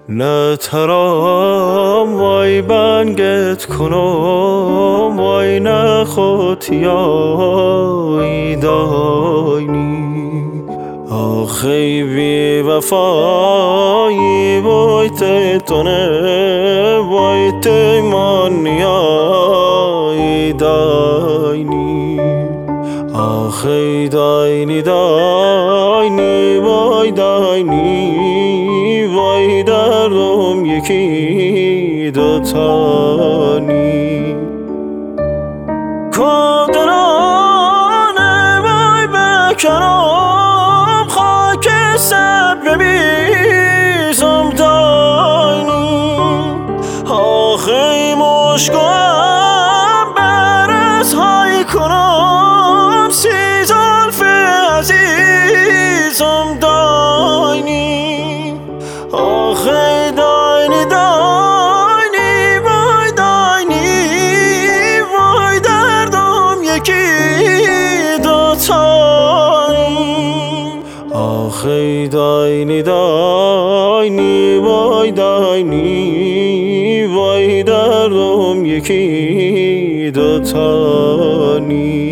نترام وای بنگت کنم وای نخوتیای داینی آخی بی وفایی وای تتونه وای تیمانیای داینی آخی داینی داینی وای داینی وای دردم یکی دوتانی کدرانه وای بکنم خاک سب ببیزم داینی آخی مشکم برس های کنم سی زلف عزیزم داینی آخی داینی داینی وای داینی وای دردم یکی دوتانی آخی داینی داینی وای داینی وای دردم یکی دوتانی